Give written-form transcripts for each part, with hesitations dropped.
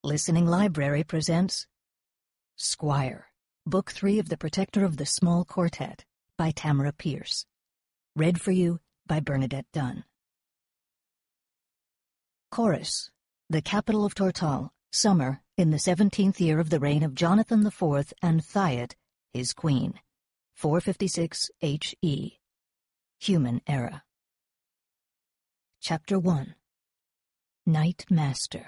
Listening Library presents Squire, Book 3 of The Protector of the Small Quartet by Tamara Pierce. Read for you by Bernadette Dunn. Chorus, the capital of Tortall, summer, in the 17th year of the reign of Jonathan IV and Thiot, his queen, 456 H.E. Human Era. Chapter 1. Knight Master.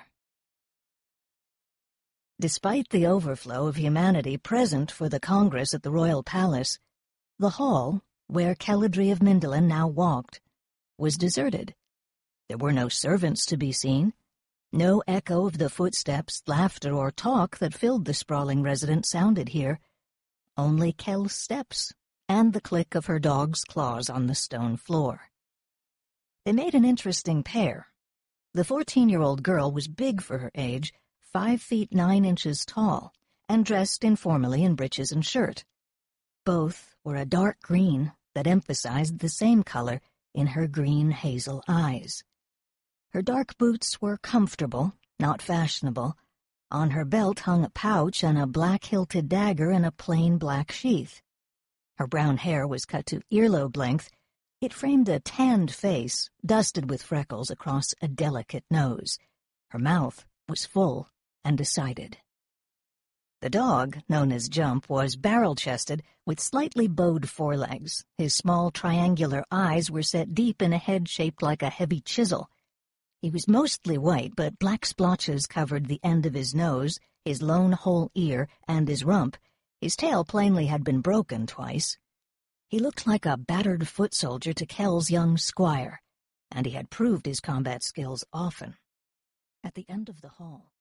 Despite the overflow of humanity present for the Congress at the Royal Palace, the hall, where Keladri of Mindilin now walked, was deserted. There were no servants to be seen, no echo of the footsteps, laughter, or talk that filled the sprawling residence sounded here, only Kel's steps and the click of her dog's claws on the stone floor. They made an interesting pair. The 14-year-old girl was big for her age, 5 feet 9 inches tall, and dressed informally in breeches and shirt. Both were a dark green that emphasized the same color in her green-hazel eyes. Her dark boots were comfortable, not fashionable. On her belt hung a pouch and a black-hilted dagger in a plain black sheath. Her brown hair was cut to earlobe length. It framed a tanned face, dusted with freckles across a delicate nose. Her mouth was full and decided. The dog, known as Jump, was barrel-chested with slightly bowed forelegs. His small triangular eyes were set deep in a head shaped like a heavy chisel. He was mostly white, but black splotches covered the end of his nose, his lone whole ear, and his rump. His tail plainly had been broken twice. He looked like a battered foot soldier to Kel's young squire, and he had proved his combat skills often. At the end of the hall,